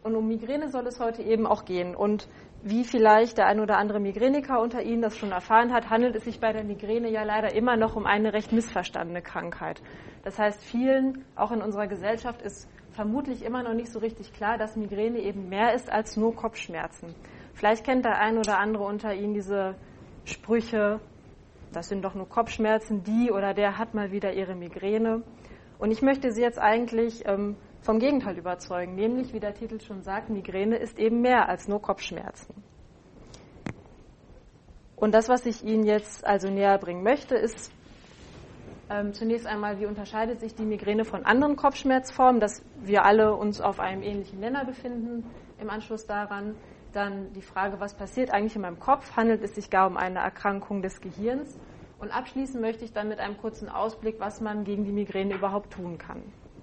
Und um Migräne soll es heute eben auch gehen. Und wie vielleicht der ein oder andere Migräniker unter Ihnen das schon erfahren hat, handelt es sich bei der Migräne ja leider immer noch um eine recht missverstandene Krankheit. Das heißt, vielen, auch in unserer Gesellschaft, ist vermutlich immer noch nicht so richtig klar, dass Migräne eben mehr ist als nur Kopfschmerzen. Vielleicht kennt der ein oder andere unter Ihnen diese Sprüche, das sind doch nur Kopfschmerzen, die oder der hat mal wieder ihre Migräne. Und ich möchte Sie jetzt eigentlich vom Gegenteil überzeugen, nämlich, wie der Titel schon sagt, Migräne ist eben mehr als nur Kopfschmerzen. Und das, was ich Ihnen jetzt also näher bringen möchte, ist zunächst einmal, wie unterscheidet sich die Migräne von anderen Kopfschmerzformen, dass wir alle uns auf einem ähnlichen Nenner befinden im Anschluss daran. Dann die Frage, was passiert eigentlich in meinem Kopf? Handelt es sich gar um eine Erkrankung des Gehirns? Und abschließen möchte ich dann mit einem kurzen Ausblick, was man gegen die Migräne überhaupt tun kann.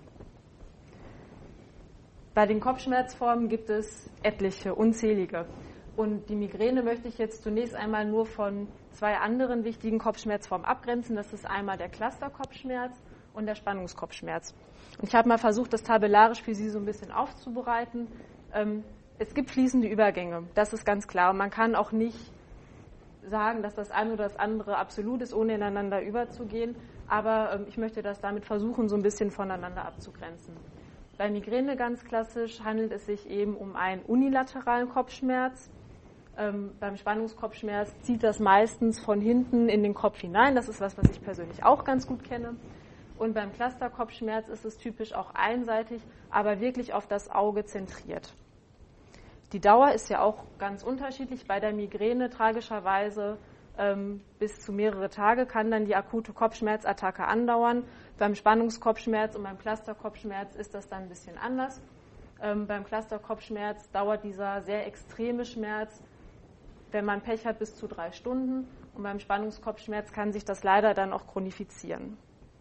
Bei den Kopfschmerzformen gibt es etliche, unzählige. Und die Migräne möchte ich jetzt zunächst einmal nur von zwei anderen wichtigen Kopfschmerzformen abgrenzen. Das ist einmal der Clusterkopfschmerz und der Spannungskopfschmerz. Und ich habe mal versucht, das tabellarisch für Sie so ein bisschen aufzubereiten. Es gibt fließende Übergänge, das ist ganz klar. Und man kann auch nicht sagen, dass das eine oder das andere absolut ist, ohne ineinander überzugehen. Aber ich möchte das damit versuchen, so ein bisschen voneinander abzugrenzen. Bei Migräne ganz klassisch handelt es sich eben um einen unilateralen Kopfschmerz. Beim Spannungskopfschmerz zieht das meistens von hinten in den Kopf hinein. Das ist was ich persönlich auch ganz gut kenne. Und beim Clusterkopfschmerz ist es typisch auch einseitig, aber wirklich auf das Auge zentriert. Die Dauer ist ja auch ganz unterschiedlich. Bei der Migräne tragischerweise bis zu mehrere Tage kann dann die akute Kopfschmerzattacke andauern. Beim Spannungskopfschmerz und beim Clusterkopfschmerz ist das dann ein bisschen anders. Beim Clusterkopfschmerz dauert dieser sehr extreme Schmerz, wenn man Pech hat, bis zu 3 Stunden. Und beim Spannungskopfschmerz kann sich das leider dann auch chronifizieren.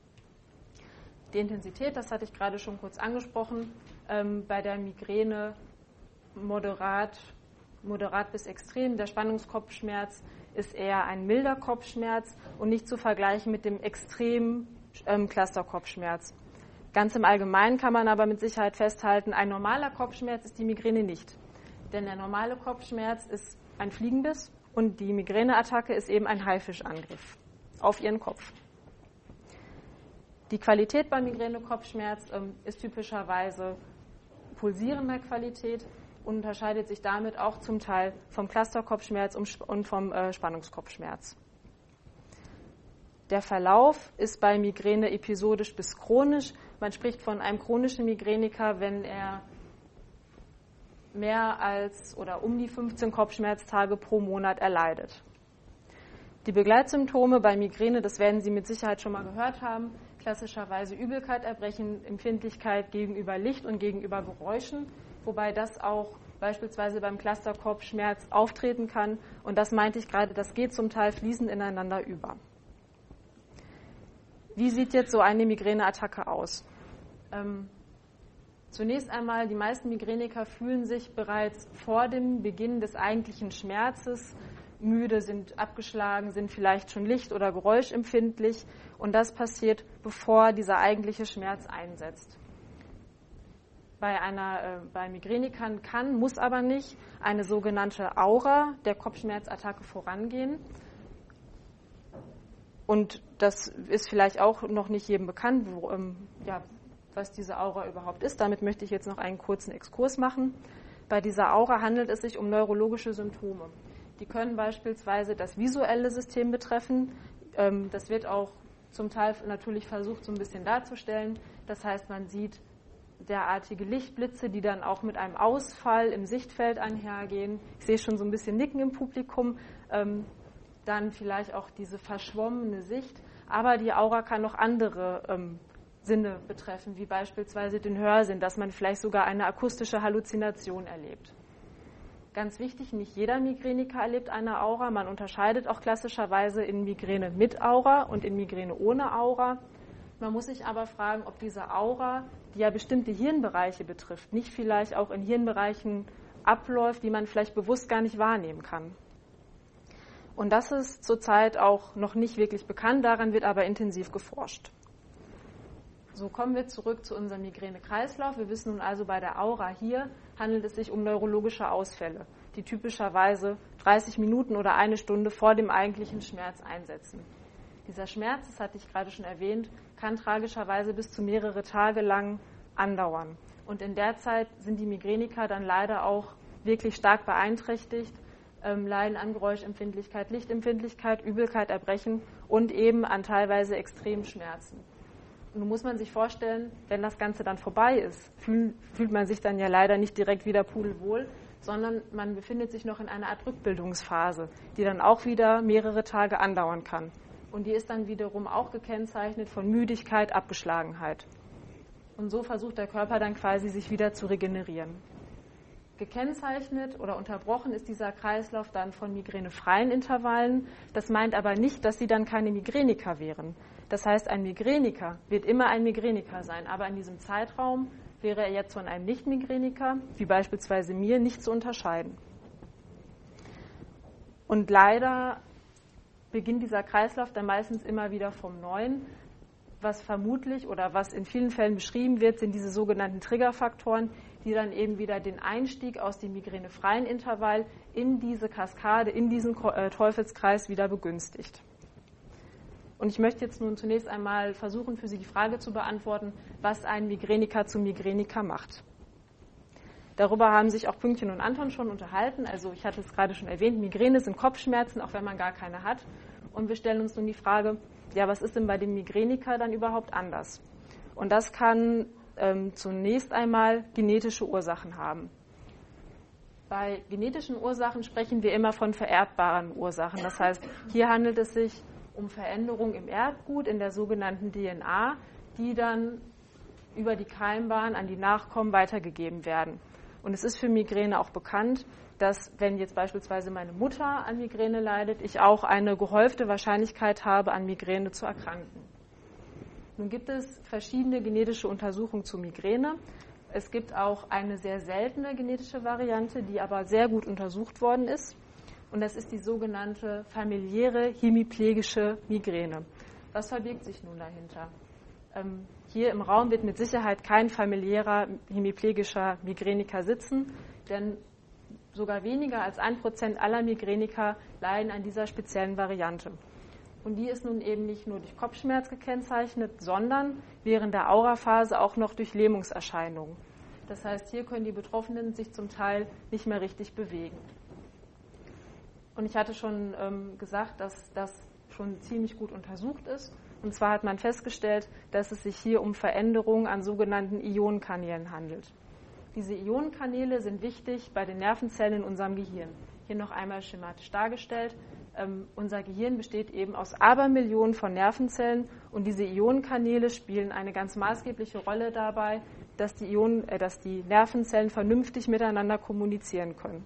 Die Intensität, das hatte ich gerade schon kurz angesprochen, bei der Migräne moderat bis extrem. Der Spannungskopfschmerz ist eher ein milder Kopfschmerz und nicht zu vergleichen mit dem extremen Clusterkopfschmerz. Ganz im Allgemeinen kann man aber mit Sicherheit festhalten, ein normaler Kopfschmerz ist die Migräne nicht. Denn der normale Kopfschmerz ist ein Fliegenbiss und die Migräneattacke ist eben ein Haifischangriff auf Ihren Kopf. Die Qualität beim Migränekopfschmerz ist typischerweise pulsierender Qualität und unterscheidet sich damit auch zum Teil vom Clusterkopfschmerz und vom Spannungskopfschmerz. Der Verlauf ist bei Migräne episodisch bis chronisch. Man spricht von einem chronischen Migräniker, wenn er mehr als oder um die 15 Kopfschmerztage pro Monat erleidet. Die Begleitsymptome bei Migräne, das werden Sie mit Sicherheit schon mal gehört haben, klassischerweise Übelkeit, Erbrechen, Empfindlichkeit gegenüber Licht und gegenüber Geräuschen, wobei das auch beispielsweise beim Clusterkopfschmerz auftreten kann. Und das meinte ich gerade, das geht zum Teil fließend ineinander über. Wie sieht jetzt so eine Migräneattacke aus? Zunächst einmal, die meisten Migräniker fühlen sich bereits vor dem Beginn des eigentlichen Schmerzes müde, sind abgeschlagen, sind vielleicht schon licht- oder geräuschempfindlich. Und das passiert, bevor dieser eigentliche Schmerz einsetzt. Bei Migränikern muss aber nicht eine sogenannte Aura der Kopfschmerzattacke vorangehen. Und das ist vielleicht auch noch nicht jedem bekannt, was diese Aura überhaupt ist. Damit möchte ich jetzt noch einen kurzen Exkurs machen. Bei dieser Aura handelt es sich um neurologische Symptome. Die können beispielsweise das visuelle System betreffen. Das wird auch zum Teil natürlich versucht, so ein bisschen darzustellen. Das heißt, man sieht derartige Lichtblitze, die dann auch mit einem Ausfall im Sichtfeld einhergehen. Ich sehe schon so ein bisschen Nicken im Publikum. Dann vielleicht auch diese verschwommene Sicht. Aber die Aura kann noch andere Sinne betreffen, wie beispielsweise den Hörsinn, dass man vielleicht sogar eine akustische Halluzination erlebt. Ganz wichtig, nicht jeder Migräniker erlebt eine Aura. Man unterscheidet auch klassischerweise in Migräne mit Aura und in Migräne ohne Aura. Man muss sich aber fragen, ob diese Aura, die ja bestimmte Hirnbereiche betrifft, nicht vielleicht auch in Hirnbereichen abläuft, die man vielleicht bewusst gar nicht wahrnehmen kann. Und das ist zurzeit auch noch nicht wirklich bekannt, daran wird aber intensiv geforscht. So kommen wir zurück zu unserem Migränekreislauf. Wir wissen nun also, bei der Aura hier handelt es sich um neurologische Ausfälle, die typischerweise 30 Minuten oder eine Stunde vor dem eigentlichen Schmerz einsetzen. Dieser Schmerz, das hatte ich gerade schon erwähnt, kann tragischerweise bis zu mehrere Tage lang andauern. Und in der Zeit sind die Migräniker dann leider auch wirklich stark beeinträchtigt, leiden an Geräuschempfindlichkeit, Lichtempfindlichkeit, Übelkeit, Erbrechen und eben an teilweise extremen Schmerzen. Und nun muss man sich vorstellen, wenn das Ganze dann vorbei ist, fühlt man sich dann ja leider nicht direkt wieder pudelwohl, sondern man befindet sich noch in einer Art Rückbildungsphase, die dann auch wieder mehrere Tage andauern kann. Und die ist dann wiederum auch gekennzeichnet von Müdigkeit, Abgeschlagenheit. Und so versucht der Körper dann quasi, sich wieder zu regenerieren. Gekennzeichnet oder unterbrochen ist dieser Kreislauf dann von migränefreien Intervallen. Das meint aber nicht, dass sie dann keine Migräniker wären. Das heißt, ein Migräniker wird immer ein Migräniker sein, aber in diesem Zeitraum wäre er jetzt von einem Nicht-Migräniker, wie beispielsweise mir, nicht zu unterscheiden. Und leider beginnt dieser Kreislauf dann meistens immer wieder vom Neuen. Was vermutlich oder was in vielen Fällen beschrieben wird, sind diese sogenannten Triggerfaktoren, die dann eben wieder den Einstieg aus dem migränefreien Intervall in diese Kaskade, in diesen Teufelskreis wieder begünstigt. Und ich möchte jetzt nun zunächst einmal versuchen, für Sie die Frage zu beantworten, was ein Migräniker zum Migräniker macht. Darüber haben sich auch Pünktchen und Anton schon unterhalten. Also ich hatte es gerade schon erwähnt, Migräne sind Kopfschmerzen, auch wenn man gar keine hat. Und wir stellen uns nun die Frage, ja, was ist denn bei dem Migräniker dann überhaupt anders? Und das kann zunächst einmal genetische Ursachen haben. Bei genetischen Ursachen sprechen wir immer von vererbbaren Ursachen. Das heißt, hier handelt es sich um Veränderungen im Erbgut, in der sogenannten DNA, die dann über die Keimbahn an die Nachkommen weitergegeben werden. Und es ist für Migräne auch bekannt, dass, wenn jetzt beispielsweise meine Mutter an Migräne leidet, ich auch eine gehäufte Wahrscheinlichkeit habe, an Migräne zu erkranken. Nun gibt es verschiedene genetische Untersuchungen zu Migräne. Es gibt auch eine sehr seltene genetische Variante, die aber sehr gut untersucht worden ist. Und das ist die sogenannte familiäre hemiplegische Migräne. Was verbirgt sich nun dahinter? Hier im Raum wird mit Sicherheit kein familiärer hemiplegischer Migräniker sitzen, denn sogar weniger als 1% aller Migräniker leiden an dieser speziellen Variante. Und die ist nun eben nicht nur durch Kopfschmerz gekennzeichnet, sondern während der Auraphase auch noch durch Lähmungserscheinungen. Das heißt, hier können die Betroffenen sich zum Teil nicht mehr richtig bewegen. Und ich hatte schon gesagt, dass das schon ziemlich gut untersucht ist. Und zwar hat man festgestellt, dass es sich hier um Veränderungen an sogenannten Ionenkanälen handelt. Diese Ionenkanäle sind wichtig bei den Nervenzellen in unserem Gehirn. Hier noch einmal schematisch dargestellt. Unser Gehirn besteht eben aus Abermillionen von Nervenzellen und diese Ionenkanäle spielen eine ganz maßgebliche Rolle dabei, dass die Nervenzellen vernünftig miteinander kommunizieren können.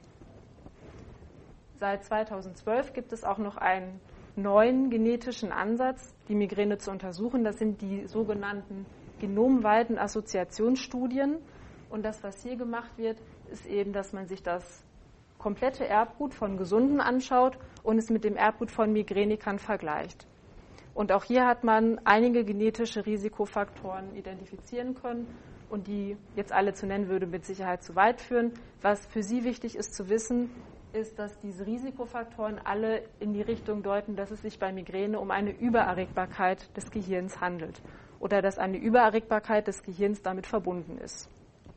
Seit 2012 gibt es auch noch einen neuen genetischen Ansatz, die Migräne zu untersuchen. Das sind die sogenannten genomweiten Assoziationsstudien. Und das, was hier gemacht wird, ist eben, dass man sich das komplette Erbgut von Gesunden anschaut und es mit dem Erbgut von Migränikern vergleicht. Und auch hier hat man einige genetische Risikofaktoren identifizieren können und die jetzt alle zu nennen, würde mit Sicherheit zu weit führen. Was für Sie wichtig ist zu wissen, ist, dass diese Risikofaktoren alle in die Richtung deuten, dass es sich bei Migräne um eine Übererregbarkeit des Gehirns handelt oder dass eine Übererregbarkeit des Gehirns damit verbunden ist.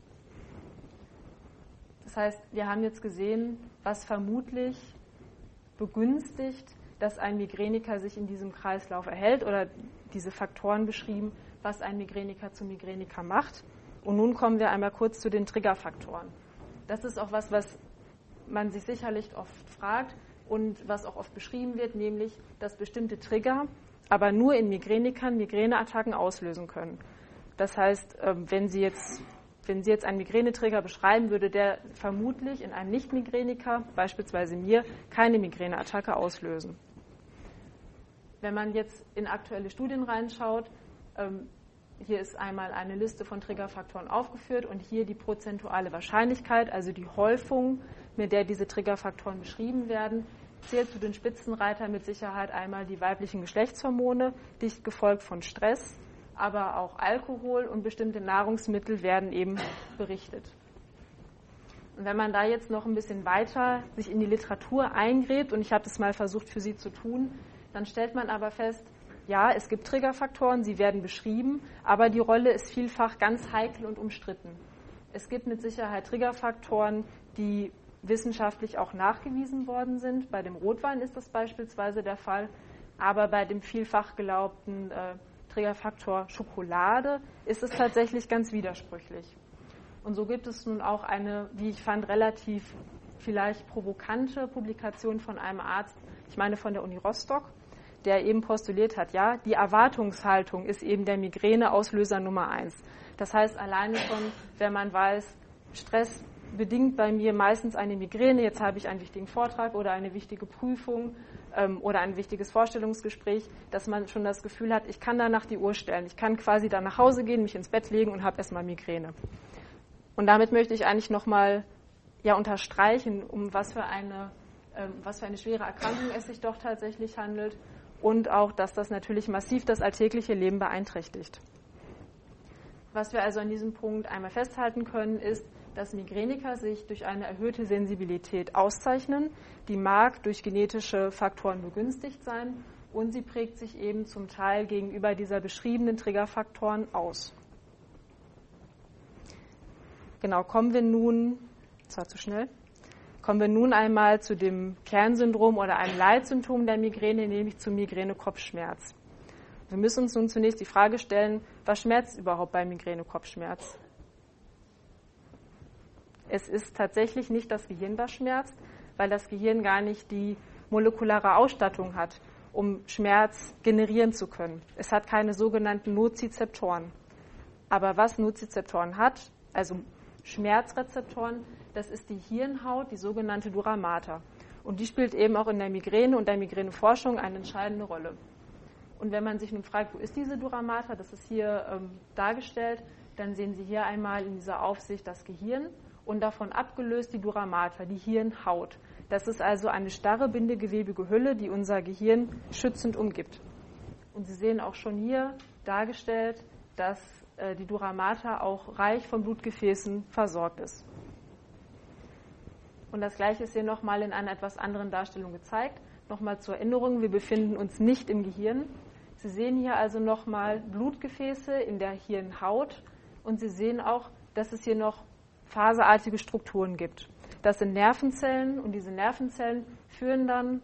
Das heißt, wir haben jetzt gesehen, was vermutlich begünstigt, dass ein Migräniker sich in diesem Kreislauf erhält oder diese Faktoren beschrieben, was ein Migräniker zu Migräniker macht. Und nun kommen wir einmal kurz zu den Triggerfaktoren. Das ist auch was man sich sicherlich oft fragt und was auch oft beschrieben wird, nämlich, dass bestimmte Trigger aber nur in Migränikern Migräneattacken auslösen können. Das heißt, wenn Sie jetzt einen Migränetrigger beschreiben, würde der vermutlich in einem Nicht-Migräniker, beispielsweise mir, keine Migräneattacke auslösen. Wenn man jetzt in aktuelle Studien reinschaut, hier ist einmal eine Liste von Triggerfaktoren aufgeführt und hier die prozentuale Wahrscheinlichkeit, also die Häufung, mit der diese Triggerfaktoren beschrieben werden, zählt zu den Spitzenreitern mit Sicherheit einmal die weiblichen Geschlechtshormone, dicht gefolgt von Stress, aber auch Alkohol und bestimmte Nahrungsmittel werden eben berichtet. Und wenn man da jetzt noch ein bisschen weiter sich in die Literatur eingräbt, und ich habe das mal versucht für Sie zu tun, dann stellt man aber fest, ja, es gibt Triggerfaktoren, sie werden beschrieben, aber die Rolle ist vielfach ganz heikel und umstritten. Es gibt mit Sicherheit Triggerfaktoren, die wissenschaftlich auch nachgewiesen worden sind. Bei dem Rotwein ist das beispielsweise der Fall, aber bei dem vielfach geglaubten Triggerfaktor Schokolade ist es tatsächlich ganz widersprüchlich. Und so gibt es nun auch eine, wie ich fand, relativ vielleicht provokante Publikation von einem Arzt, ich meine von der Uni Rostock, der eben postuliert hat, ja, die Erwartungshaltung ist eben der Migräneauslöser Nummer 1. Das heißt, alleine schon, wenn man weiß, Stress bedingt bei mir meistens eine Migräne, jetzt habe ich einen wichtigen Vortrag oder eine wichtige Prüfung oder ein wichtiges Vorstellungsgespräch, dass man schon das Gefühl hat, ich kann danach die Uhr stellen, ich kann quasi dann nach Hause gehen, mich ins Bett legen und habe erstmal Migräne. Und damit möchte ich eigentlich nochmal unterstreichen, um was für eine schwere Erkrankung es sich doch tatsächlich handelt und auch, dass das natürlich massiv das alltägliche Leben beeinträchtigt. Was wir also an diesem Punkt einmal festhalten können, ist, dass Migräniker sich durch eine erhöhte Sensibilität auszeichnen. Die mag durch genetische Faktoren begünstigt sein und sie prägt sich eben zum Teil gegenüber dieser beschriebenen Triggerfaktoren aus. Genau, kommen wir nun einmal zu dem Kernsyndrom oder einem Leitsymptom der Migräne, nämlich zum Migräne-Kopfschmerz. Wir müssen uns nun zunächst die Frage stellen, was schmerzt überhaupt bei Migräne-Kopfschmerz? Es ist tatsächlich nicht das Gehirn, was schmerzt, weil das Gehirn gar nicht die molekulare Ausstattung hat, um Schmerz generieren zu können. Es hat keine sogenannten Nozizeptoren. Aber was Nozizeptoren hat, also Schmerzrezeptoren, das ist die Hirnhaut, die sogenannte Dura mater. Und die spielt eben auch in der Migräne und der Migräneforschung eine entscheidende Rolle. Und wenn man sich nun fragt, wo ist diese Dura mater, das ist hier dargestellt, dann sehen Sie hier einmal in dieser Aufsicht das Gehirn und davon abgelöst die Dura mater, die Hirnhaut. Das ist also eine starre bindegewebige Hülle, die unser Gehirn schützend umgibt. Und Sie sehen auch schon hier dargestellt, dass die Dura mater auch reich von Blutgefäßen versorgt ist. Und das Gleiche ist hier nochmal in einer etwas anderen Darstellung gezeigt. Nochmal zur Erinnerung, wir befinden uns nicht im Gehirn. Sie sehen hier also nochmal Blutgefäße in der Hirnhaut und Sie sehen auch, dass es hier noch faserartige Strukturen gibt. Das sind Nervenzellen und diese Nervenzellen führen dann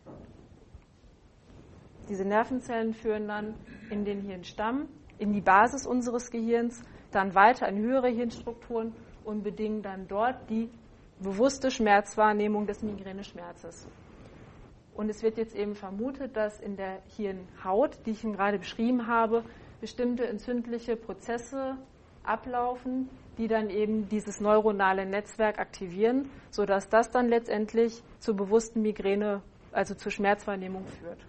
in den Hirnstamm, in die Basis unseres Gehirns, dann weiter in höhere Hirnstrukturen und bedingen dann dort die bewusste Schmerzwahrnehmung des Migräneschmerzes. Und es wird jetzt eben vermutet, dass in der Hirnhaut, die ich Ihnen gerade beschrieben habe, bestimmte entzündliche Prozesse ablaufen, die dann eben dieses neuronale Netzwerk aktivieren, sodass das dann letztendlich zur bewussten Migräne, also zur Schmerzwahrnehmung führt.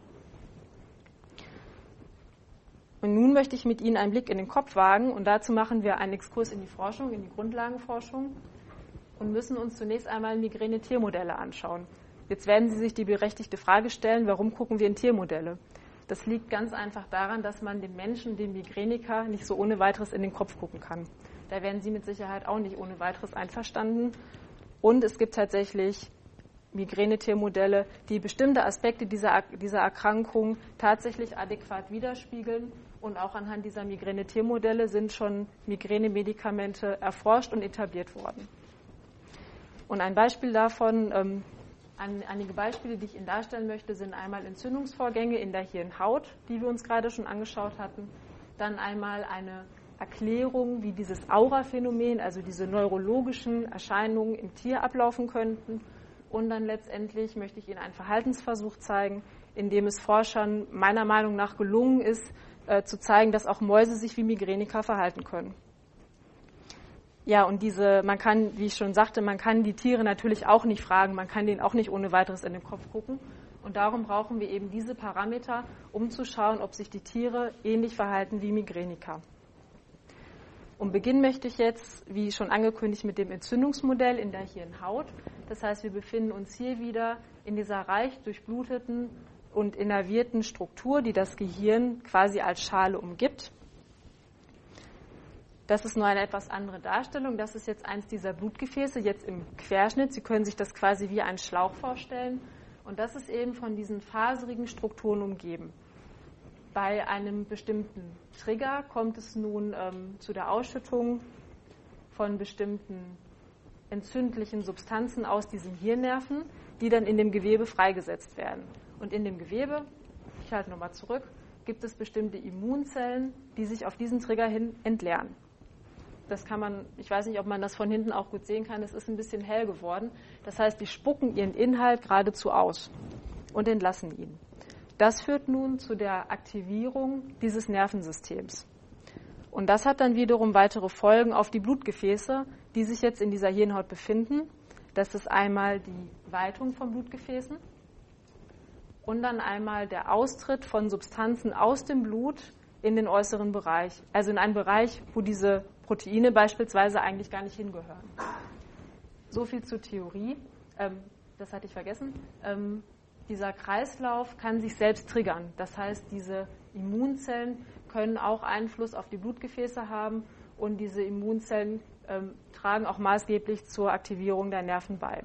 Und nun möchte ich mit Ihnen einen Blick in den Kopf wagen und dazu machen wir einen Exkurs in die Forschung, in die Grundlagenforschung und müssen uns zunächst einmal Migräne-Tiermodelle anschauen. Jetzt werden Sie sich die berechtigte Frage stellen, warum gucken wir in Tiermodelle? Das liegt ganz einfach daran, dass man dem Menschen, dem Migräniker, nicht so ohne weiteres in den Kopf gucken kann. Da werden Sie mit Sicherheit auch nicht ohne weiteres einverstanden. Und es gibt tatsächlich Migräne-Tiermodelle, die bestimmte Aspekte dieser Erkrankung tatsächlich adäquat widerspiegeln. Und auch anhand dieser Migräne-Tiermodelle sind schon Migränemedikamente erforscht und etabliert worden. Und ein Beispiel davon, einige Beispiele, die ich Ihnen darstellen möchte, sind einmal Entzündungsvorgänge in der Hirnhaut, die wir uns gerade schon angeschaut hatten. Dann einmal eine Erklärung, wie dieses Aura-Phänomen, also diese neurologischen Erscheinungen im Tier ablaufen könnten. Und dann letztendlich möchte ich Ihnen einen Verhaltensversuch zeigen, in dem es Forschern meiner Meinung nach gelungen ist, zu zeigen, dass auch Mäuse sich wie Migräniker verhalten können. Ja, und man kann, wie ich schon sagte, man kann die Tiere natürlich auch nicht fragen, man kann denen auch nicht ohne weiteres in den Kopf gucken. Und darum brauchen wir eben diese Parameter, um zu schauen, ob sich die Tiere ähnlich verhalten wie Migräniker. Und beginnen möchte ich jetzt, wie schon angekündigt, mit dem Entzündungsmodell in der Hirnhaut. Das heißt, wir befinden uns hier wieder in dieser reich durchbluteten und innervierten Struktur, die das Gehirn quasi als Schale umgibt. Das ist nur eine etwas andere Darstellung. Das ist jetzt eins dieser Blutgefäße, jetzt im Querschnitt. Sie können sich das quasi wie einen Schlauch vorstellen. Und das ist eben von diesen faserigen Strukturen umgeben. Bei einem bestimmten Trigger kommt es nun zu der Ausschüttung von bestimmten entzündlichen Substanzen aus diesen Hirnnerven, die dann in dem Gewebe freigesetzt werden. Und in dem Gewebe, ich halte nochmal zurück, gibt es bestimmte Immunzellen, die sich auf diesen Trigger hin entleeren. Das kann man, ich weiß nicht, ob man das von hinten auch gut sehen kann, es ist ein bisschen hell geworden. Das heißt, die spucken ihren Inhalt geradezu aus und entlassen ihn. Das führt nun zu der Aktivierung dieses Nervensystems. Und das hat dann wiederum weitere Folgen auf die Blutgefäße, die sich jetzt in dieser Hirnhaut befinden. Das ist einmal die Weitung von Blutgefäßen und dann einmal der Austritt von Substanzen aus dem Blut in den äußeren Bereich, also in einen Bereich, wo diese Proteine beispielsweise eigentlich gar nicht hingehören. So viel zur Theorie. Das hatte ich vergessen. Dieser Kreislauf kann sich selbst triggern. Das heißt, diese Immunzellen können auch Einfluss auf die Blutgefäße haben und diese Immunzellen tragen auch maßgeblich zur Aktivierung der Nerven bei.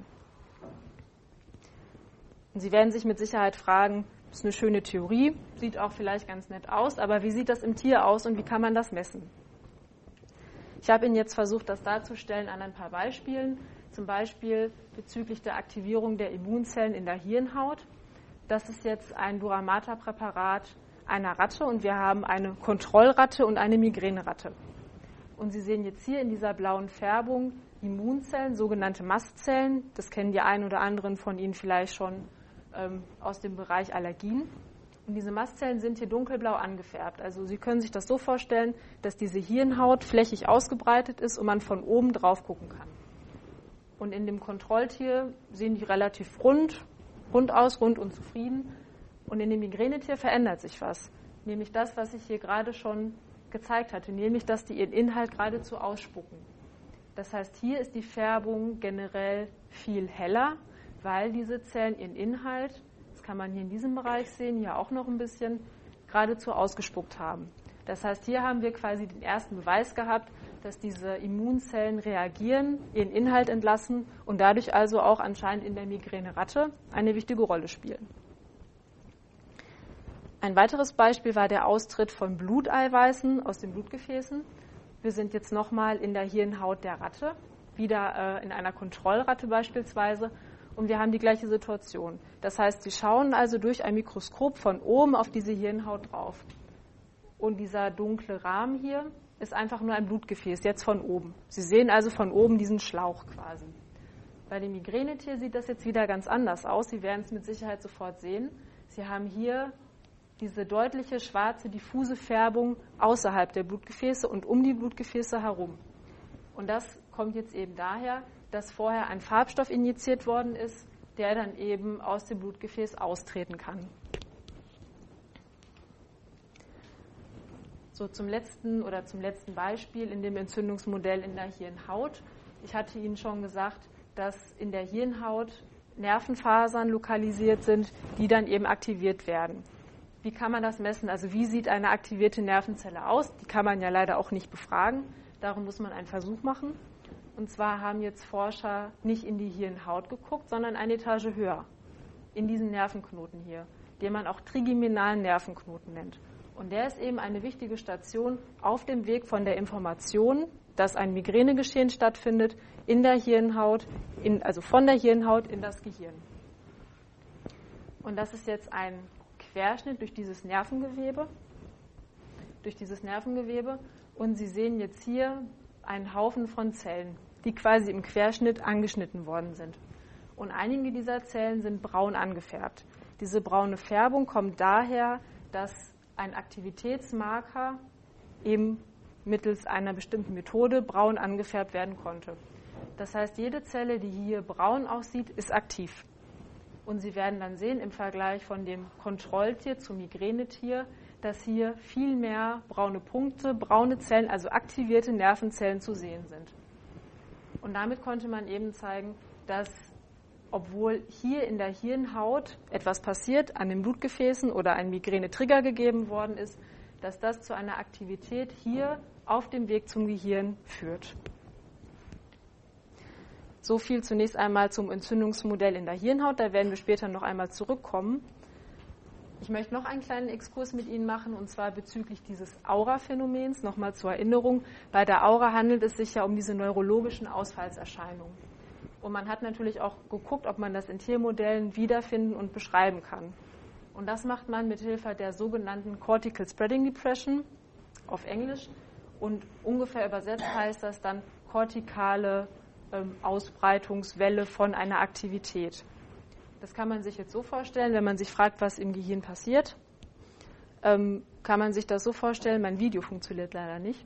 Und Sie werden sich mit Sicherheit fragen, das ist eine schöne Theorie, sieht auch vielleicht ganz nett aus, aber wie sieht das im Tier aus und wie kann man das messen? Ich habe Ihnen jetzt versucht, das darzustellen an ein paar Beispielen, zum Beispiel bezüglich der Aktivierung der Immunzellen in der Hirnhaut. Das ist jetzt ein Duramata-Präparat einer Ratte und wir haben eine Kontrollratte und eine Migräneratte. Und Sie sehen jetzt hier in dieser blauen Färbung Immunzellen, sogenannte Mastzellen. Das kennen die einen oder anderen von Ihnen vielleicht schon aus dem Bereich Allergien. Und diese Mastzellen sind hier dunkelblau angefärbt. Also Sie können sich das so vorstellen, dass diese Hirnhaut flächig ausgebreitet ist und man von oben drauf gucken kann. Und in dem Kontrolltier sehen die relativ rund aus, rund und zufrieden. Und in dem Migränetier verändert sich was. Nämlich das, was ich hier gerade schon gezeigt hatte, nämlich, dass die ihren Inhalt geradezu ausspucken. Das heißt, hier ist die Färbung generell viel heller, weil diese Zellen ihren Inhalt, das kann man hier in diesem Bereich sehen, hier auch noch ein bisschen, geradezu ausgespuckt haben. Das heißt, hier haben wir quasi den ersten Beweis gehabt, dass diese Immunzellen reagieren, ihren Inhalt entlassen und dadurch also auch anscheinend in der Migräneratte eine wichtige Rolle spielen. Ein weiteres Beispiel war der Austritt von Bluteiweißen aus den Blutgefäßen. Wir sind jetzt nochmal in der Hirnhaut der Ratte, wieder in einer Kontrollratte beispielsweise, und wir haben die gleiche Situation. Das heißt, Sie schauen also durch ein Mikroskop von oben auf diese Hirnhaut drauf. Und dieser dunkle Rahmen hier ist einfach nur ein Blutgefäß, jetzt von oben. Sie sehen also von oben diesen Schlauch quasi. Bei dem Migränetier sieht das jetzt wieder ganz anders aus. Sie werden es mit Sicherheit sofort sehen. Sie haben hier diese deutliche schwarze, diffuse Färbung außerhalb der Blutgefäße und um die Blutgefäße herum. Und das kommt jetzt eben daher, dass vorher ein Farbstoff injiziert worden ist, der dann eben aus dem Blutgefäß austreten kann. So zum letzten Beispiel in dem Entzündungsmodell in der Hirnhaut. Ich hatte Ihnen schon gesagt, dass in der Hirnhaut Nervenfasern lokalisiert sind, die dann eben aktiviert werden. Wie kann man das messen? Also wie sieht eine aktivierte Nervenzelle aus? Die kann man ja leider auch nicht befragen. Darum muss man einen Versuch machen. Und zwar haben jetzt Forscher nicht in die Hirnhaut geguckt, sondern eine Etage höher, in diesen Nervenknoten hier, den man auch trigeminalen Nervenknoten nennt. Und der ist eben eine wichtige Station auf dem Weg von der Information, dass ein Migränegeschehen stattfindet, in der Hirnhaut, also von der Hirnhaut in das Gehirn. Und das ist jetzt ein Querschnitt durch dieses Nervengewebe. Und Sie sehen jetzt hier einen Haufen von Zellen, die quasi im Querschnitt angeschnitten worden sind. Und einige dieser Zellen sind braun angefärbt. Diese braune Färbung kommt daher, dass ein Aktivitätsmarker eben mittels einer bestimmten Methode braun angefärbt werden konnte. Das heißt, jede Zelle, die hier braun aussieht, ist aktiv. Und Sie werden dann sehen, im Vergleich von dem Kontrolltier zum Migränetier, dass hier viel mehr braune Punkte, braune Zellen, also aktivierte Nervenzellen zu sehen sind. Und damit konnte man eben zeigen, dass, obwohl hier in der Hirnhaut etwas passiert, an den Blutgefäßen oder ein Migräne-Trigger gegeben worden ist, dass das zu einer Aktivität hier auf dem Weg zum Gehirn führt. So viel zunächst einmal zum Entzündungsmodell in der Hirnhaut, da werden wir später noch einmal zurückkommen. Ich möchte noch einen kleinen Exkurs mit Ihnen machen, und zwar bezüglich dieses Aura-Phänomens. Nochmal zur Erinnerung, bei der Aura handelt es sich ja um diese neurologischen Ausfallserscheinungen. Und man hat natürlich auch geguckt, ob man das in Tiermodellen wiederfinden und beschreiben kann. Und das macht man mit Hilfe der sogenannten Cortical Spreading Depression auf Englisch. Und ungefähr übersetzt heißt das dann kortikale Ausbreitungswelle von einer Aktivität. Das kann man sich jetzt so vorstellen, wenn man sich fragt, was im Gehirn passiert, kann man sich das so vorstellen, mein Video funktioniert leider nicht,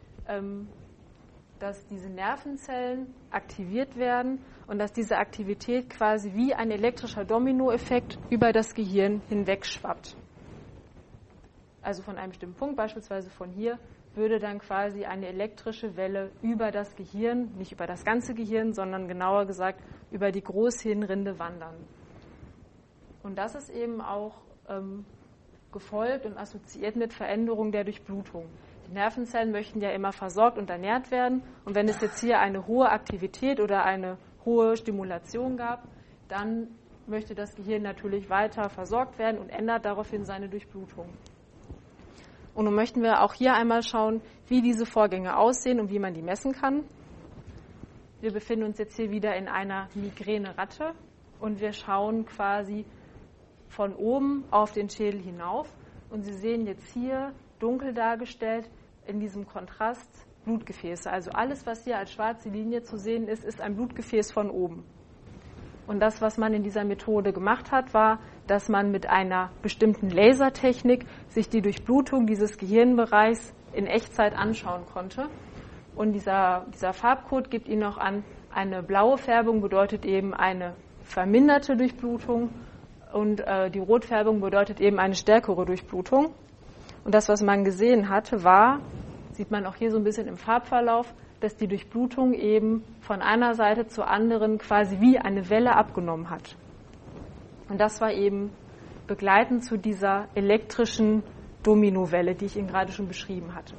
dass diese Nervenzellen aktiviert werden und dass diese Aktivität quasi wie ein elektrischer Dominoeffekt über das Gehirn hinweg schwappt. Also von einem bestimmten Punkt, beispielsweise von hier, würde dann quasi eine elektrische Welle über das Gehirn, nicht über das ganze Gehirn, sondern genauer gesagt über die Großhirnrinde wandern. Und das ist eben auch gefolgt und assoziiert mit Veränderung der Durchblutung. Die Nervenzellen möchten ja immer versorgt und ernährt werden. Und wenn es jetzt hier eine hohe Aktivität oder eine hohe Stimulation gab, dann möchte das Gehirn natürlich weiter versorgt werden und ändert daraufhin seine Durchblutung. Und nun möchten wir auch hier einmal schauen, wie diese Vorgänge aussehen und wie man die messen kann. Wir befinden uns jetzt hier wieder in einer Migräne-Ratte und wir schauen quasi von oben auf den Schädel hinauf. Und Sie sehen jetzt hier dunkel dargestellt in diesem Kontrast Blutgefäße. Also alles, was hier als schwarze Linie zu sehen ist, ist ein Blutgefäß von oben. Und das, was man in dieser Methode gemacht hat, war, dass man mit einer bestimmten Lasertechnik sich die Durchblutung dieses Gehirnbereichs in Echtzeit anschauen konnte. Und dieser Farbcode gibt Ihnen noch an, eine blaue Färbung bedeutet eben eine verminderte Durchblutung und die Rotfärbung bedeutet eben eine stärkere Durchblutung. Und das, was man gesehen hatte, war, sieht man auch hier so ein bisschen im Farbverlauf, dass die Durchblutung eben von einer Seite zur anderen quasi wie eine Welle abgenommen hat. Und das war eben begleitend zu dieser elektrischen Dominowelle, die ich Ihnen gerade schon beschrieben hatte.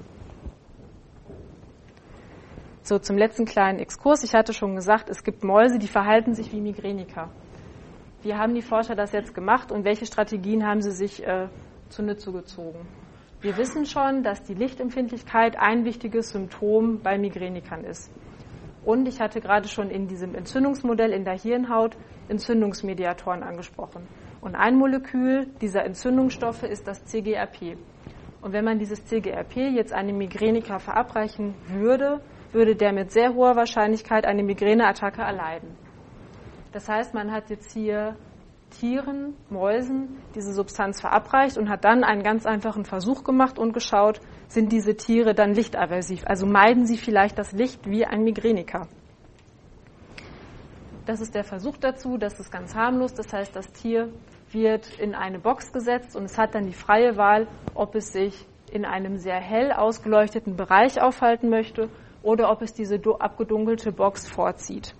So, zum letzten kleinen Exkurs. Ich hatte schon gesagt, es gibt Mäuse, die verhalten sich wie Migräniker. Wie haben die Forscher das jetzt gemacht und welche Strategien haben sie sich zunutze gezogen? Wir wissen schon, dass die Lichtempfindlichkeit ein wichtiges Symptom bei Migränikern ist. Und ich hatte gerade schon in diesem Entzündungsmodell in der Hirnhaut Entzündungsmediatoren angesprochen. Und ein Molekül dieser Entzündungsstoffe ist das CGRP. Und wenn man dieses CGRP jetzt einem Migräniker verabreichen würde, würde der mit sehr hoher Wahrscheinlichkeit eine Migräneattacke erleiden. Das heißt, man hat jetzt hier Tieren, Mäusen, diese Substanz verabreicht und hat dann einen ganz einfachen Versuch gemacht und geschaut, sind diese Tiere dann lichtaversiv, also meiden sie vielleicht das Licht wie ein Migräniker. Das ist der Versuch dazu, das ist ganz harmlos, das heißt, das Tier wird in eine Box gesetzt und es hat dann die freie Wahl, ob es sich in einem sehr hell ausgeleuchteten Bereich aufhalten möchte oder ob es diese abgedunkelte Box vorzieht.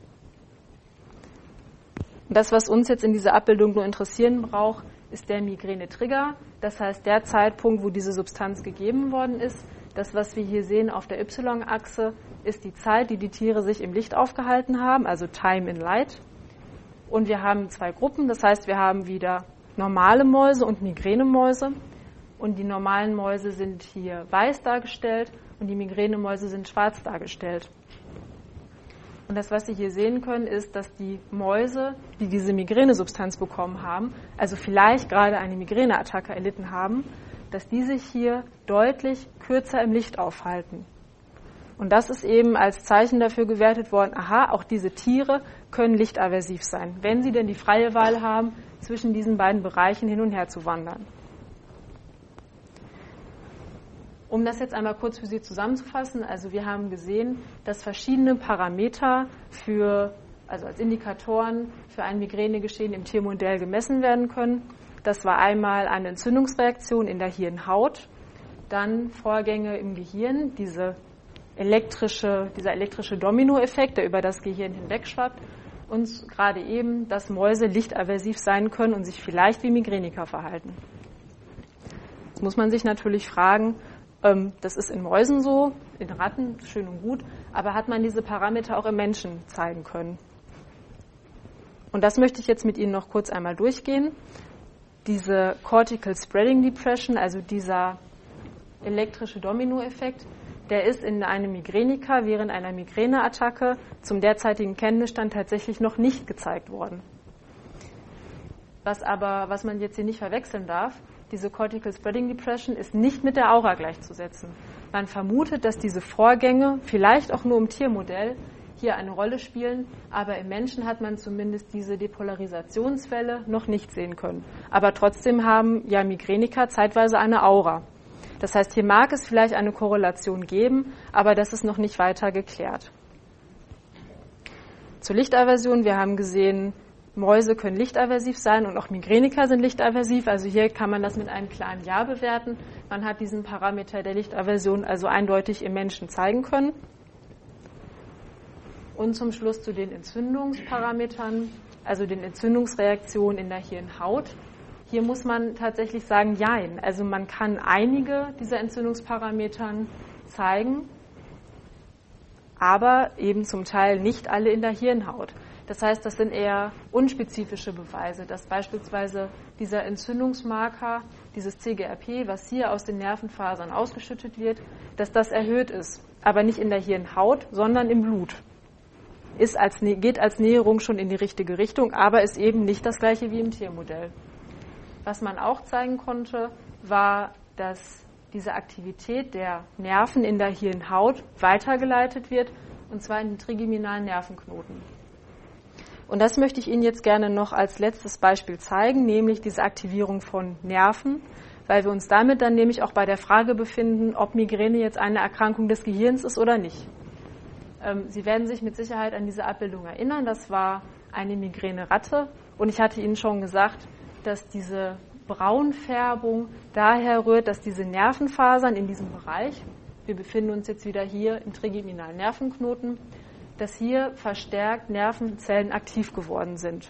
Das, was uns jetzt in dieser Abbildung nur interessieren braucht, ist der Migräne-Trigger. Das heißt, der Zeitpunkt, wo diese Substanz gegeben worden ist. Das, was wir hier sehen auf der Y-Achse, ist die Zeit, die die Tiere sich im Licht aufgehalten haben, also Time in Light. Und wir haben zwei Gruppen. Das heißt, wir haben wieder normale Mäuse und Migränemäuse. Und die normalen Mäuse sind hier weiß dargestellt und die Migränemäuse sind schwarz dargestellt. Und das, was Sie hier sehen können, ist, dass die Mäuse, die diese Migränesubstanz bekommen haben, also vielleicht gerade eine Migräneattacke erlitten haben, dass die sich hier deutlich kürzer im Licht aufhalten. Und das ist eben als Zeichen dafür gewertet worden, aha, auch diese Tiere können lichtaversiv sein, wenn sie denn die freie Wahl haben, zwischen diesen beiden Bereichen hin und her zu wandern. Um das jetzt einmal kurz für Sie zusammenzufassen, also wir haben gesehen, dass verschiedene Parameter also als Indikatoren für ein Migränegeschehen im Tiermodell gemessen werden können. Das war einmal eine Entzündungsreaktion in der Hirnhaut, dann Vorgänge im Gehirn, dieser elektrische Dominoeffekt, der über das Gehirn hinwegschwappt, und gerade eben, dass Mäuse lichtaversiv sein können und sich vielleicht wie Migräniker verhalten. Jetzt muss man sich natürlich fragen, Das ist in Mäusen so, in Ratten, schön und gut, aber hat man diese Parameter auch im Menschen zeigen können. Und das möchte ich jetzt mit Ihnen noch kurz einmal durchgehen. Diese Cortical Spreading Depression, also dieser elektrische Dominoeffekt, der ist in einem Migräniker während einer Migräneattacke zum derzeitigen Kenntnisstand tatsächlich noch nicht gezeigt worden. Was man jetzt hier nicht verwechseln darf, diese Cortical Spreading Depression ist nicht mit der Aura gleichzusetzen. Man vermutet, dass diese Vorgänge, vielleicht auch nur im Tiermodell, hier eine Rolle spielen, aber im Menschen hat man zumindest diese Depolarisationswelle noch nicht sehen können. Aber trotzdem haben ja Migräniker zeitweise eine Aura. Das heißt, hier mag es vielleicht eine Korrelation geben, aber das ist noch nicht weiter geklärt. Zur Lichtaversion, wir haben gesehen, Mäuse können lichtaversiv sein und auch Migräniker sind lichtaversiv. Also hier kann man das mit einem klaren Ja bewerten. Man hat diesen Parameter der Lichtaversion also eindeutig im Menschen zeigen können. Und zum Schluss zu den Entzündungsparametern, also den Entzündungsreaktionen in der Hirnhaut. Hier muss man tatsächlich sagen, jein. Also man kann einige dieser Entzündungsparametern zeigen, aber eben zum Teil nicht alle in der Hirnhaut. Das heißt, das sind eher unspezifische Beweise, dass beispielsweise dieser Entzündungsmarker, dieses CGRP, was hier aus den Nervenfasern ausgeschüttet wird, dass das erhöht ist, aber nicht in der Hirnhaut, sondern im Blut. Geht als Näherung schon in die richtige Richtung, aber ist eben nicht das gleiche wie im Tiermodell. Was man auch zeigen konnte, war, dass diese Aktivität der Nerven in der Hirnhaut weitergeleitet wird, und zwar in den trigeminalen Nervenknoten. Und das möchte ich Ihnen jetzt gerne noch als letztes Beispiel zeigen, nämlich diese Aktivierung von Nerven, weil wir uns damit dann nämlich auch bei der Frage befinden, ob Migräne jetzt eine Erkrankung des Gehirns ist oder nicht. Sie werden sich mit Sicherheit an diese Abbildung erinnern. Das war eine Migräneratte. Und ich hatte Ihnen schon gesagt, dass diese Braunfärbung daher rührt, dass diese Nervenfasern in diesem Bereich, wir befinden uns jetzt wieder hier im trigeminalen Nervenknoten, dass hier verstärkt Nervenzellen aktiv geworden sind.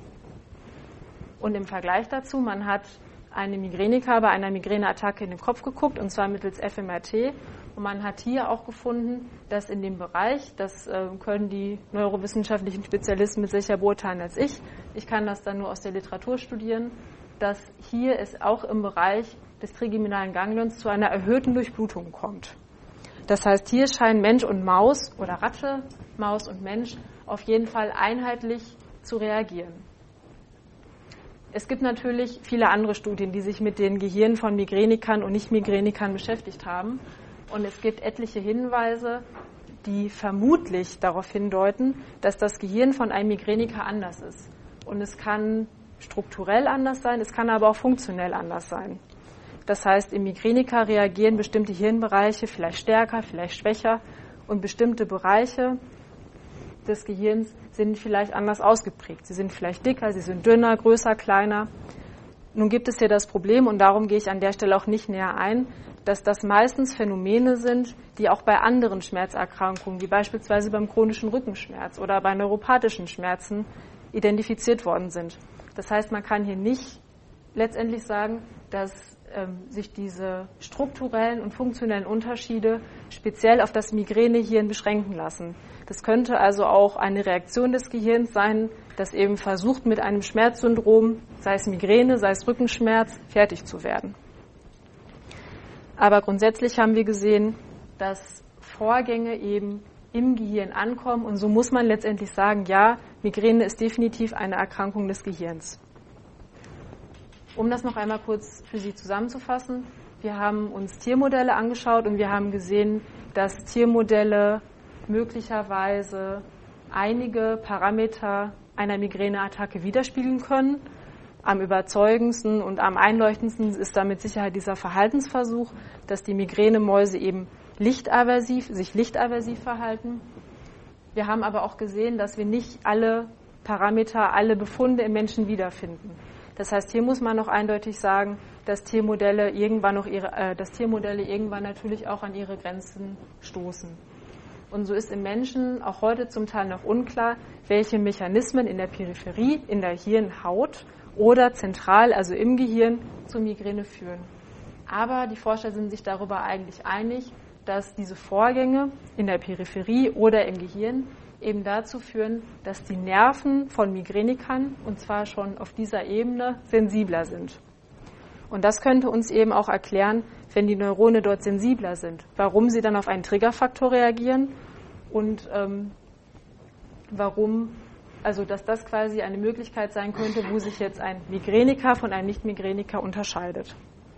Und im Vergleich dazu, man hat eine Migräniker bei einer Migräneattacke in den Kopf geguckt, und zwar mittels fMRT. Und man hat hier auch gefunden, dass in dem Bereich, das können die neurowissenschaftlichen Spezialisten mit sicher beurteilen als ich kann das dann nur aus der Literatur studieren, dass hier es auch im Bereich des trigeminalen Ganglions zu einer erhöhten Durchblutung kommt. Das heißt, hier scheinen Mensch und Maus oder Ratte, Maus und Mensch auf jeden Fall einheitlich zu reagieren. Es gibt natürlich viele andere Studien, die sich mit den Gehirnen von Migränikern und Nicht-Migränikern beschäftigt haben. Und es gibt etliche Hinweise, die vermutlich darauf hindeuten, dass das Gehirn von einem Migräniker anders ist. Und es kann strukturell anders sein, es kann aber auch funktionell anders sein. Das heißt, im Migräniker reagieren bestimmte Hirnbereiche vielleicht stärker, vielleicht schwächer, und bestimmte Bereiche des Gehirns sind vielleicht anders ausgeprägt. Sie sind vielleicht dicker, sie sind dünner, größer, kleiner. Nun gibt es hier das Problem, und darum gehe ich an der Stelle auch nicht näher ein, dass das meistens Phänomene sind, die auch bei anderen Schmerzerkrankungen, wie beispielsweise beim chronischen Rückenschmerz oder bei neuropathischen Schmerzen, identifiziert worden sind. Das heißt, man kann hier nicht letztendlich sagen, dass sich diese strukturellen und funktionellen Unterschiede speziell auf das Migränehirn beschränken lassen. Das könnte also auch eine Reaktion des Gehirns sein, das eben versucht, mit einem Schmerzsyndrom, sei es Migräne, sei es Rückenschmerz, fertig zu werden. Aber grundsätzlich haben wir gesehen, dass Vorgänge eben im Gehirn ankommen, und so muss man letztendlich sagen, ja, Migräne ist definitiv eine Erkrankung des Gehirns. Um das noch einmal kurz für Sie zusammenzufassen, wir haben uns Tiermodelle angeschaut und wir haben gesehen, dass Tiermodelle möglicherweise einige Parameter einer Migräneattacke widerspiegeln können. Am überzeugendsten und am einleuchtendsten ist da mit Sicherheit dieser Verhaltensversuch, dass die Migränemäuse eben sich lichtaversiv verhalten. Wir haben aber auch gesehen, dass wir nicht alle Parameter, alle Befunde im Menschen wiederfinden. Das heißt, hier muss man noch eindeutig sagen, dass Tiermodelle irgendwann natürlich auch an ihre Grenzen stoßen. Und so ist im Menschen auch heute zum Teil noch unklar, welche Mechanismen in der Peripherie, in der Hirnhaut oder zentral, also im Gehirn, zur Migräne führen. Aber die Forscher sind sich darüber eigentlich einig, dass diese Vorgänge in der Peripherie oder im Gehirn eben dazu führen, dass die Nerven von Migränikern, und zwar schon auf dieser Ebene, sensibler sind. Und das könnte uns eben auch erklären, wenn die Neurone dort sensibler sind, warum sie dann auf einen Triggerfaktor reagieren und also dass das quasi eine Möglichkeit sein könnte, wo sich jetzt ein Migräniker von einem Nicht-Migräniker unterscheidet.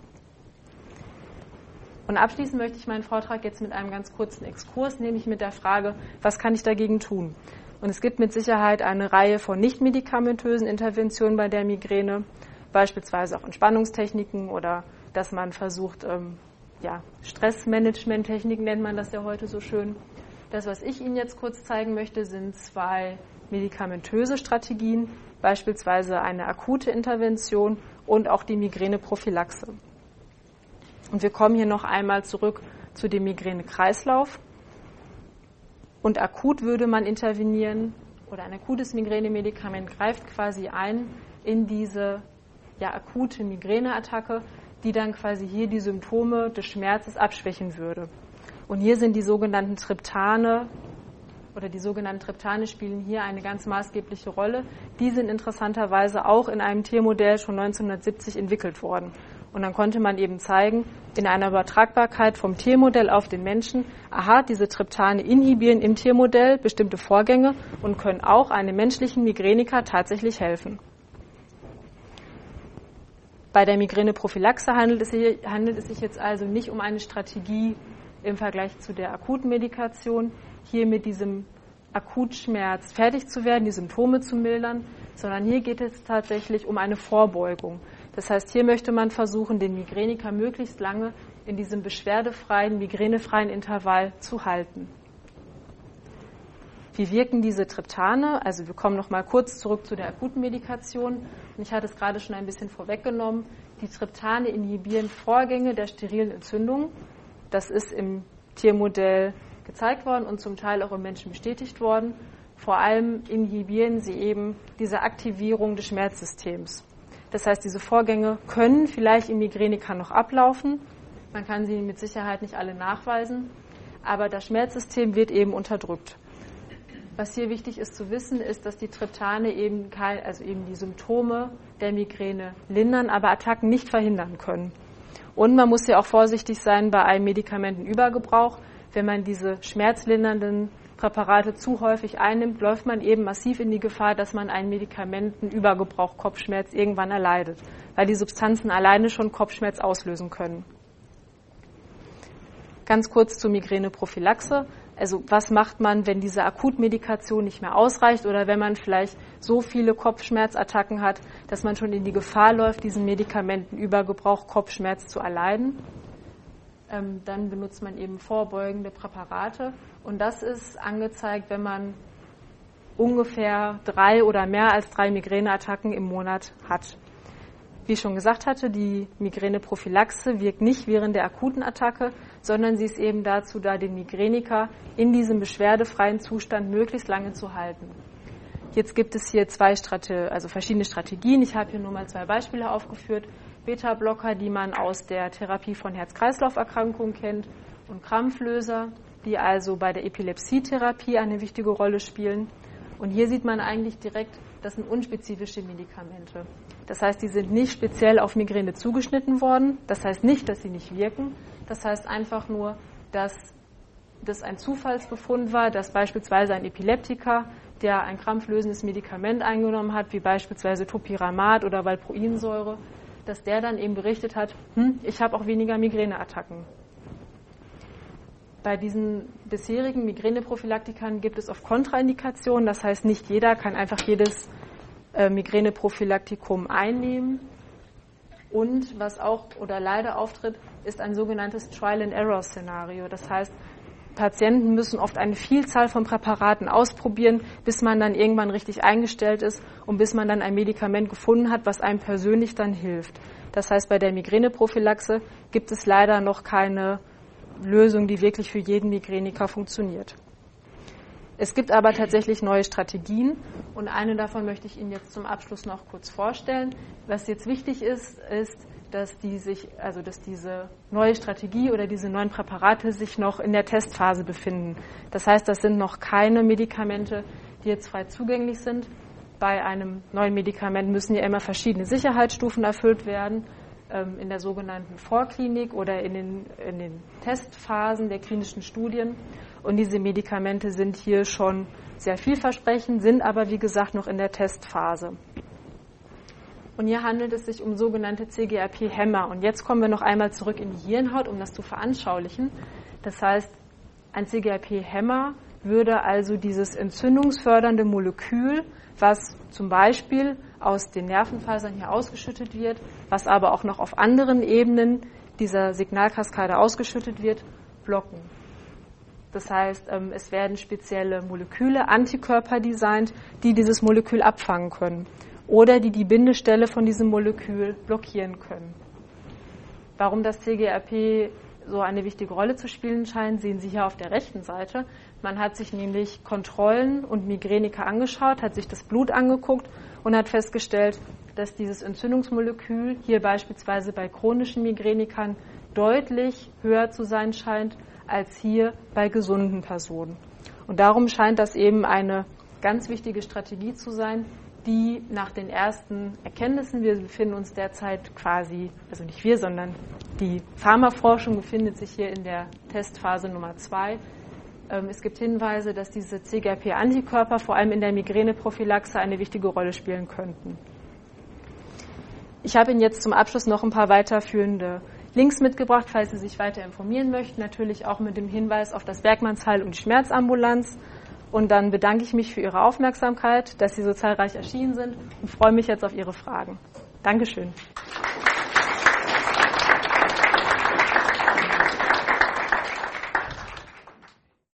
Und abschließen möchte ich meinen Vortrag jetzt mit einem ganz kurzen Exkurs, nämlich mit der Frage, was kann ich dagegen tun? Und es gibt mit Sicherheit eine Reihe von nicht-medikamentösen Interventionen bei der Migräne, beispielsweise auch Entspannungstechniken oder dass man versucht, Stressmanagement-Techniken nennt man das ja heute so schön. Das, was ich Ihnen jetzt kurz zeigen möchte, sind 2 medikamentöse Strategien, beispielsweise eine akute Intervention und auch die Migräneprophylaxe. Und wir kommen hier noch einmal zurück zu dem Migränekreislauf. Und akut würde man intervenieren oder ein akutes Migränemedikament greift quasi ein in diese akute Migräneattacke, die dann quasi hier die Symptome des Schmerzes abschwächen würde. Und hier sind die sogenannten Triptane spielen hier eine ganz maßgebliche Rolle. Die sind interessanterweise auch in einem Tiermodell schon 1970 entwickelt worden. Und dann konnte man eben zeigen, in einer Übertragbarkeit vom Tiermodell auf den Menschen, diese Triptane inhibieren im Tiermodell bestimmte Vorgänge und können auch einem menschlichen Migräniker tatsächlich helfen. Bei der Migräneprophylaxe handelt es sich jetzt also nicht um eine Strategie im Vergleich zu der akuten Medikation, hier mit diesem Akutschmerz fertig zu werden, die Symptome zu mildern, sondern hier geht es tatsächlich um eine Vorbeugung. Das heißt, hier möchte man versuchen, den Migräniker möglichst lange in diesem beschwerdefreien, migränefreien Intervall zu halten. Wie wirken diese Triptane? Also wir kommen noch mal kurz zurück zu der akuten Medikation. Und ich hatte es gerade schon ein bisschen vorweggenommen. Die Triptane inhibieren Vorgänge der sterilen Entzündung. Das ist im Tiermodell gezeigt worden und zum Teil auch im Menschen bestätigt worden. Vor allem inhibieren sie eben diese Aktivierung des Schmerzsystems. Das heißt, diese Vorgänge können vielleicht im Migräniker noch ablaufen. Man kann sie mit Sicherheit nicht alle nachweisen, aber das Schmerzsystem wird eben unterdrückt. Was hier wichtig ist zu wissen, ist, dass die Triptane eben die Symptome der Migräne lindern, aber Attacken nicht verhindern können. Und man muss ja auch vorsichtig sein bei einem Medikamentenübergebrauch. Wenn man diese schmerzlindernden Präparate zu häufig einnimmt, läuft man eben massiv in die Gefahr, dass man einen Medikamentenübergebrauch Kopfschmerz irgendwann erleidet, weil die Substanzen alleine schon Kopfschmerz auslösen können. Ganz kurz zur Migräneprophylaxe. Also was macht man, wenn diese Akutmedikation nicht mehr ausreicht oder wenn man vielleicht so viele Kopfschmerzattacken hat, dass man schon in die Gefahr läuft, diesen Medikamentenübergebrauch Kopfschmerz zu erleiden? Dann benutzt man eben vorbeugende Präparate. Und das ist angezeigt, wenn man ungefähr 3 oder mehr als 3 Migräneattacken im Monat hat. Wie ich schon gesagt hatte, die Migräneprophylaxe wirkt nicht während der akuten Attacke, sondern sie ist eben dazu da, den Migräniker in diesem beschwerdefreien Zustand möglichst lange zu halten. Jetzt gibt es hier verschiedene Strategien. Ich habe hier nur mal 2 Beispiele aufgeführt. Beta-Blocker, die man aus der Therapie von Herz-Kreislauf-Erkrankungen kennt, und Krampflöser, die also bei der Epilepsietherapie eine wichtige Rolle spielen. Und hier sieht man eigentlich direkt, das sind unspezifische Medikamente. Das heißt, die sind nicht speziell auf Migräne zugeschnitten worden. Das heißt nicht, dass sie nicht wirken. Das heißt einfach nur, dass das ein Zufallsbefund war, dass beispielsweise ein Epileptiker, der ein krampflösendes Medikament eingenommen hat, wie beispielsweise Topiramat oder Valproinsäure, dass der dann eben berichtet hat, ich habe auch weniger Migräneattacken. Bei diesen bisherigen Migräneprophylaktikern gibt es oft Kontraindikationen. Das heißt, nicht jeder kann einfach jedes Migräneprophylaktikum einnehmen. Und was auch oder leider auftritt, ist ein sogenanntes Trial-and-Error-Szenario. Das heißt, Patienten müssen oft eine Vielzahl von Präparaten ausprobieren, bis man dann irgendwann richtig eingestellt ist und bis man dann ein Medikament gefunden hat, was einem persönlich dann hilft. Das heißt, bei der Migräneprophylaxe gibt es leider noch keine Lösung, die wirklich für jeden Migräniker funktioniert. Es gibt aber tatsächlich neue Strategien und eine davon möchte ich Ihnen jetzt zum Abschluss noch kurz vorstellen. Was jetzt wichtig ist, dass diese neue Strategie oder diese neuen Präparate sich noch in der Testphase befinden. Das heißt, das sind noch keine Medikamente, die jetzt frei zugänglich sind. Bei einem neuen Medikament müssen ja immer verschiedene Sicherheitsstufen erfüllt werden, in der sogenannten Vorklinik oder in den Testphasen der klinischen Studien. Und diese Medikamente sind hier schon sehr vielversprechend, sind aber, wie gesagt, noch in der Testphase. Und hier handelt es sich um sogenannte CGRP-Hämmer. Und jetzt kommen wir noch einmal zurück in die Hirnhaut, um das zu veranschaulichen. Das heißt, ein CGRP-Hämmer würde also dieses entzündungsfördernde Molekül, was zum Beispiel aus den Nervenfasern hier ausgeschüttet wird, was aber auch noch auf anderen Ebenen dieser Signalkaskade ausgeschüttet wird, blocken. Das heißt, es werden spezielle Moleküle, Antikörper designt, die dieses Molekül abfangen können oder die die Bindestelle von diesem Molekül blockieren können. Warum das CGRP so eine wichtige Rolle zu spielen scheint, sehen Sie hier auf der rechten Seite. Man hat sich nämlich Kontrollen und Migräniker angeschaut, hat sich das Blut angeguckt und hat festgestellt, dass dieses Entzündungsmolekül hier beispielsweise bei chronischen Migränikern deutlich höher zu sein scheint als hier bei gesunden Personen. Und darum scheint das eben eine ganz wichtige Strategie zu sein, die nach den ersten Erkenntnissen, wir befinden uns derzeit quasi, also nicht wir, sondern die Pharmaforschung befindet sich hier in der Testphase Nummer 2. Es gibt Hinweise, dass diese CGRP-Antikörper vor allem in der Migräneprophylaxe eine wichtige Rolle spielen könnten. Ich habe Ihnen jetzt zum Abschluss noch ein paar weiterführende Links mitgebracht, falls Sie sich weiter informieren möchten, natürlich auch mit dem Hinweis auf das Bergmannsheil und die Schmerzambulanz. Und dann bedanke ich mich für Ihre Aufmerksamkeit, dass Sie so zahlreich erschienen sind und freue mich jetzt auf Ihre Fragen. Dankeschön.